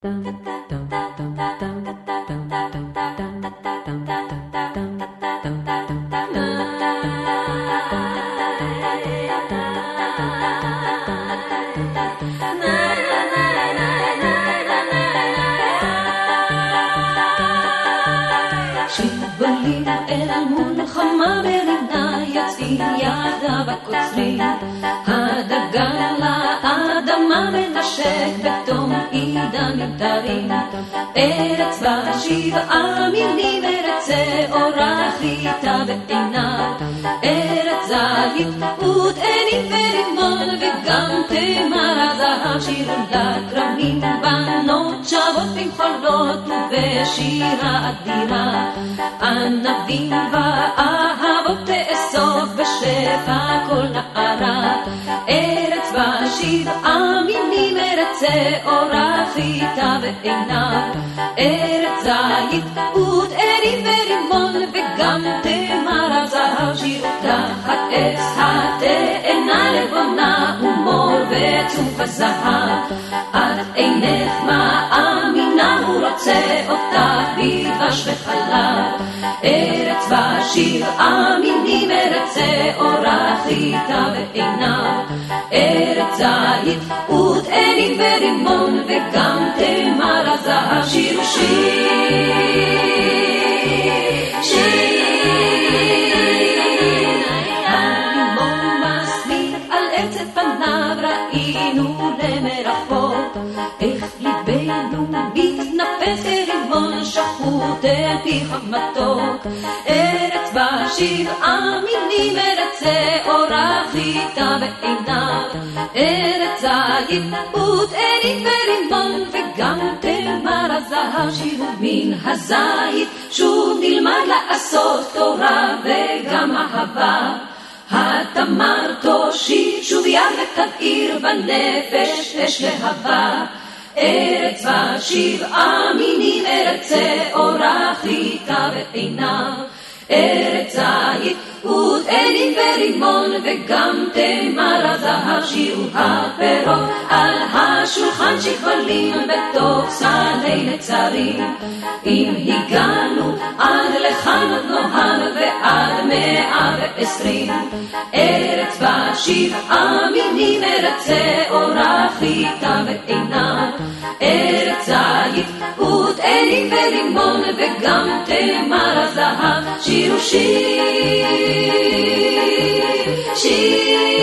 שיבולים אל מלחמה ברינה יוצאים ידה בקוצרים הדגל לאדמה מנשק בתום עידן נמדרים ארץ בשבעה מינים ארץ אורה חיטה ועינה ארץ זית ותאנים ורימון וגם תמר הזהב שיר לכרמים בנות שבות במחולות ובשירה אדירה ענבים ואהבות תאסוף בשפע כל נערה ארץ בשבעה מינים ארץ אורה חיטה ועינה ארץ זית ותאנים ורימון וגם תמר הזהב שיר תחת עץ התאנה לבונה ומור וצוף הזהב את אינך מאמינה הוא רוצה אותך בדבש וחלב ארץ בשבעה מינים ארץ אורה חיטה ועינה ארץ זית ותאנים ורימון וגם תמר הזהב שיר שיר הרימון מסמיק על עצת פניו ראינו למרחוק איך ליבנו מתנפץ כרימון שחוט אל פיך מתוק ארץ בשבעה מינים ארץ אורה חיטה ועינה ארץ זית ותאנים ורימון וגם תמר הזהב שיר מן הזית שוב נלמד לעשות תורה וגם אהבה התמר תושיט שוב יד ותבעיר בנפש אש להבה ארץ בשבעה מינים ארץ אורה חיטה ועינה ארץ זית ותאנים ורימון וגם תמר הזהב שירו הפירות על השולחן שכבלים בתוך סלי נצרים אם הגענו עד לכאן עוד נוהל ועד 120 ארץ בשבעה מינים ארץ אורה חיטה ועינה ארץ זית ותאנים ורימון וגם תמר הזהב שירו שיר